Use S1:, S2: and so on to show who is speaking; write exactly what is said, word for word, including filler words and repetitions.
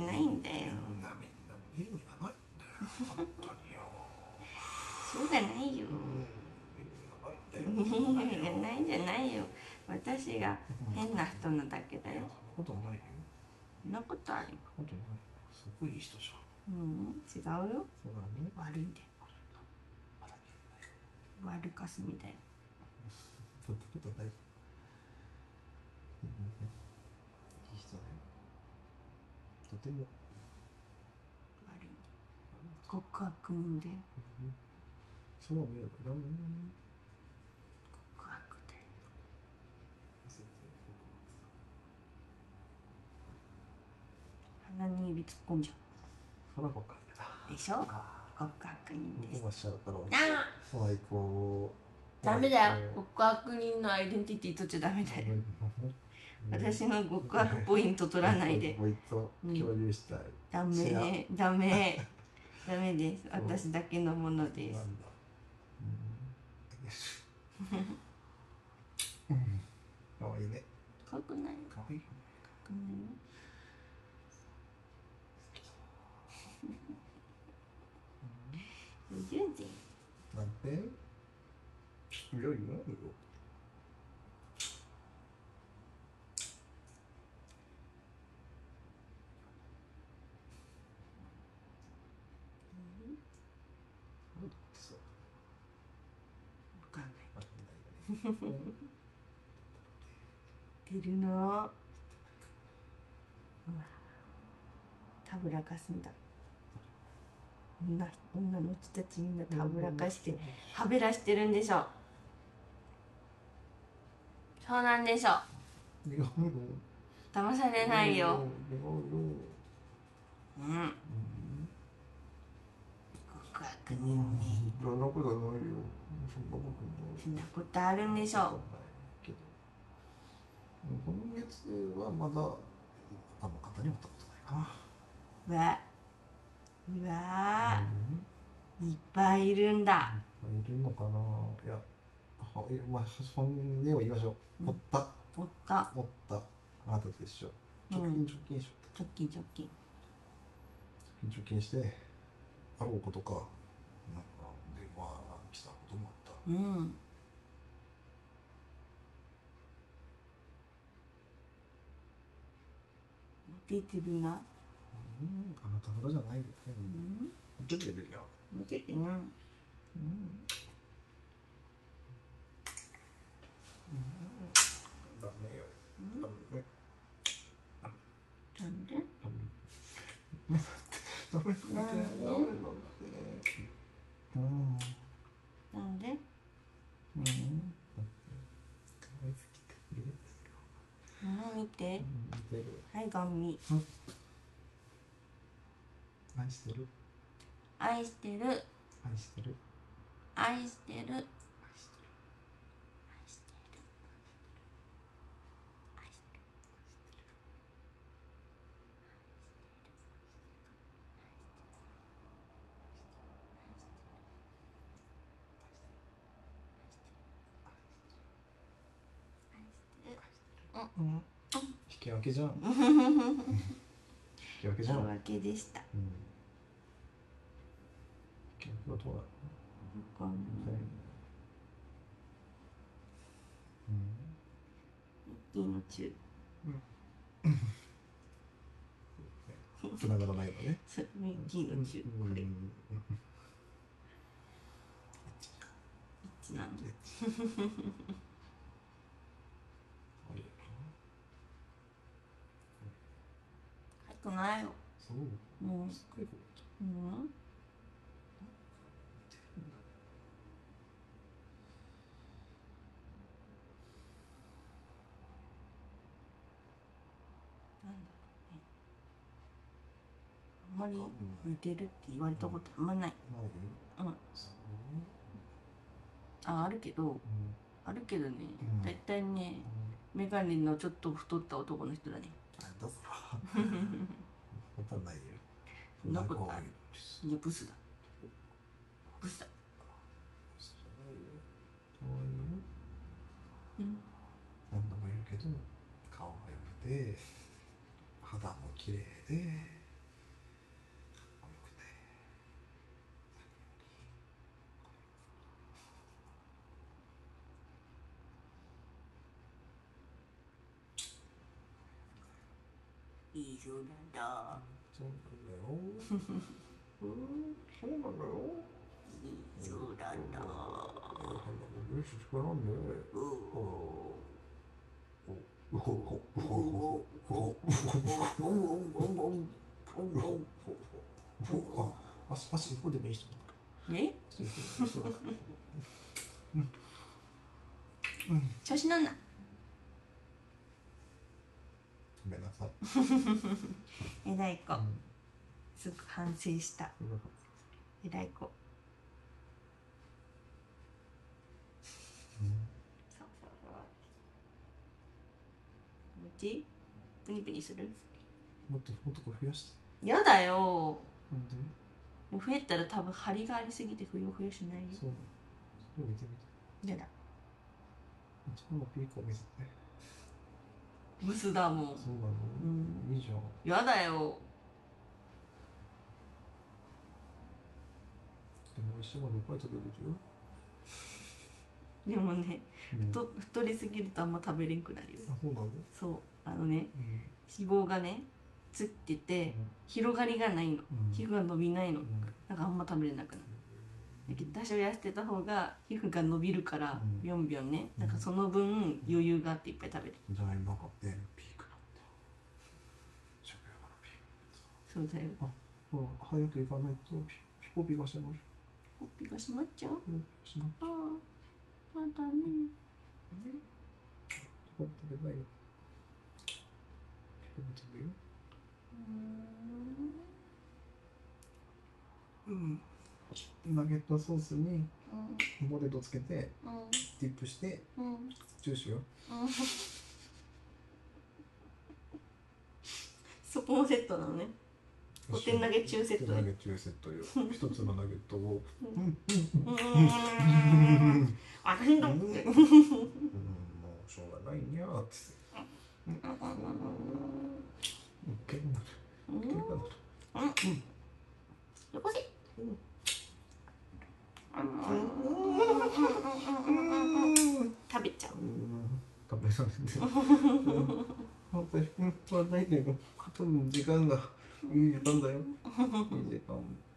S1: ないんだよ。
S2: みんなみんな意味がないんだよ。本当によ。
S1: そうじゃないよ。意味がないじゃないよ。私が変な人なだけだよ。
S2: そんなことないよ。
S1: そんなことある。
S2: そんなことない。すごいいい人じゃん。
S1: うん、違うよ。
S2: そうだね。
S1: 悪いんだよ。悪かすみだよ。
S2: そんなことない。いい人だよ。とても。
S1: 悪い。告白もだよ。
S2: そう見えるかな。
S1: 告白だよ。鼻に指突っ込んじゃ
S2: そら告白だ。
S1: う。でしょ。告白人です。
S2: 今しちゃうから。
S1: あ
S2: 最高。
S1: ダメだよ。告白人のアイデンティティ取っちゃダメだよ。私の告白ポイント取らないで。
S2: ポイント共有したい。
S1: ダメ、ダメ、ダメです。私だけのものです。
S2: なんだ。かわいいね。
S1: かわいくない。
S2: かわいい。
S1: かわいくない。全然。
S2: なんて。いやいやよ。
S1: わかんない。出るの。たぶらかすんだ。女、女の人たちみんなたぶらかしてはべらしてるんでしょ。そうなんでしょ。騙されないよ。うん。告白人ね。
S2: そんなことないよ。
S1: そんなことあるんでしょ。
S2: 今月はまだ他の方に会ったことないかな。
S1: わ、うわー、いっぱいいるんだ。
S2: いるのかな。いや、は、まあ、本音を言いましょう。おった。
S1: おった。
S2: おった。あなたと一緒。貯金、貯金しよ
S1: う。貯金、貯金。
S2: 貯金して、あろうことか。なんか、電話が来たこともあった。
S1: うん。出てるな。
S2: うん、あなたほどじゃないよね。うん。出てるよ。
S1: 出てるな。うん。
S2: ダメよ。ダメ。
S1: なんで？
S2: ダメ。ダメ。ダメ。うん。
S1: なんで？
S2: うん。
S1: うん、見て。はい、ガンミ。
S2: 愛してる。
S1: 愛してる。
S2: 愛してる。
S1: 愛してる。愛してる。
S2: うん。引き分けじゃん。引き分けじゃん。
S1: 引き分けでした。
S2: うん。引き分けはどうだろう。わかんない。
S1: うん。いいの中。
S2: うん。繋がらないのね。
S1: そう、ミッキーの中。これ。一致なの。早くないよ。
S2: そう。
S1: もう。
S2: すっごいこと。
S1: うん。なんだろうね。あんまり似てるって言われたことあんまない。うん。あ、あるけど、あるけどね、だいたいね、メガネのちょっと太った男の人だね。
S2: あ、どうぞ。わかんないよ。
S1: そんなことある。いや、ブスだ。ブスだ。うん。
S2: 何度も言うけど、顔が良くて、肌も綺麗で、
S1: いいそうなんだ。
S2: そうなんだよ。うん、そうなんだよ。
S1: いいそうなんだ。
S2: よし、力なんで。
S1: おお。
S2: うほほうほほうほほ。あ、足足一歩でもいい人。
S1: え？調子乗んな。
S2: ごめんなさい。
S1: えらい子。すぐ反省した。えらい子。そうそうそう。気持ちいい？プニプニする？
S2: もっともっとこう増やして。
S1: やだよ。
S2: なんで？
S1: もう増えたら多分張りがありすぎてふよふよしないよ。
S2: そう。それ見てみて。
S1: やだ。
S2: 一番のピークを見せて。
S1: ブスだもん。
S2: そうなの？
S1: うん。
S2: いいじゃん。
S1: やだよ。
S2: でも一緒にいっぱい食べれるよ。
S1: でもね、
S2: うん、
S1: 太太りすぎるとあんま食べれんくなるよ。
S2: あ、そうなの？
S1: そう、あのね、
S2: うん、
S1: 脂肪がねつってて、
S2: うん、
S1: 広がりがないの、
S2: うん、
S1: 皮膚が伸びないの、
S2: うん、
S1: なんかあんま食べれなくなる。だけど多少痩せてた方が皮膚が伸びるから、
S2: うん、
S1: ビョンビョンね、なんかその分余裕があっていっぱい食べる。
S2: じゃあ今がねピークなんだ。食欲のピーク。
S1: そうだよ。
S2: あ、ほら早く行かないとピピコピがしてます。
S1: ほっぴが閉まっちゃう。
S2: うん、しまっ
S1: ああ、まだね。
S2: 食べないよ。ピコピ食べよ。うん。ナゲットソースにポテトつけて、うん、ディップして、うん、チューしよう。うん、
S1: そこもセットなのね。ポテンナゲチューセット。
S2: ナゲチューセットよ。一つのナゲットを。うんうんうん。
S1: あ、なんだ。うん、もう
S2: しょうがないにゃーって。うん。けんなる。けんなる。うん。
S1: よこせ。食べちゃう。
S2: 食べさせて。私もないけど、時間がいい時間だよ。いい時間。